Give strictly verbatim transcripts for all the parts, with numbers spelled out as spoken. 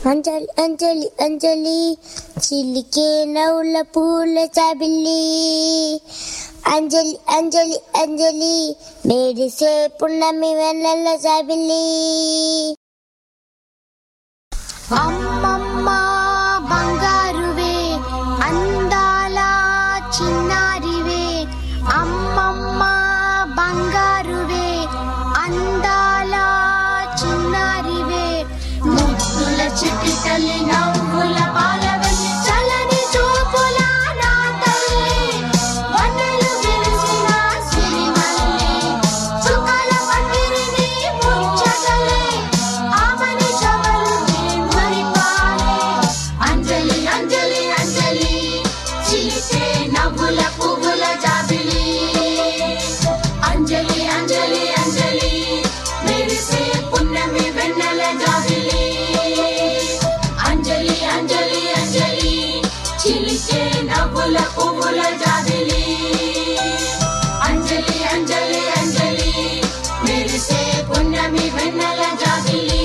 అంజలి అంజలి అంజలి చిలికే నవ్వుల పూల చాబిల్లి, అంజలి అంజలి అంజలి మెరిసే పున్నమి వెన్నెల చాబిల్లి. అమ్మమ్మ బంగారువే అందాల చిన్నారివే, అమ్మమ్మ బంగారువే అందాల చిన్నారివే, ముద్దుల చిట్టి తల్లి నవ్వుల పాలవల్లి చలని చూపుల నా తల్లి, వన్నెలు విరిసిన సిరిమల్లి చుక్కల పందిరిని ముచ్చటలే, ఆమని చవలుని మురిపాలే. అంజలి అంజలి అంజలి చిలికే నవ్వుల పువ్వుల జాబిలి, అంజలి అంజలి అంజలి మెరిసే పున్నమి వెన్నెల జాబిలి, అంజలి అంజలి అంజలి చిలికే నవ్వుల పువ్వుల జాబిలి, అంజలి అంజలి అంజలి మెరిసే పున్నమి వెన్నెల జాబిలి.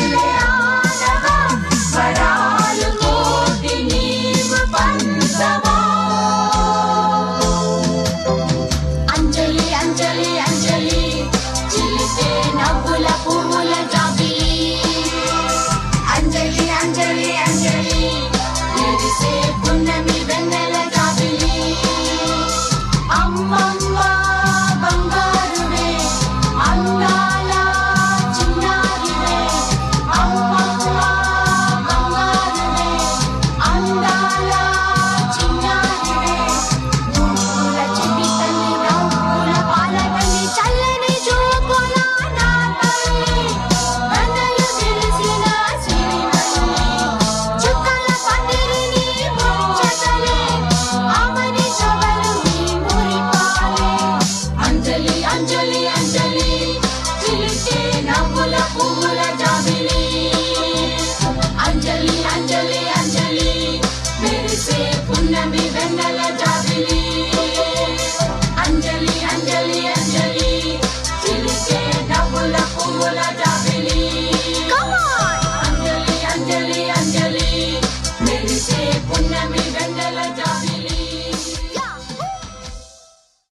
Sama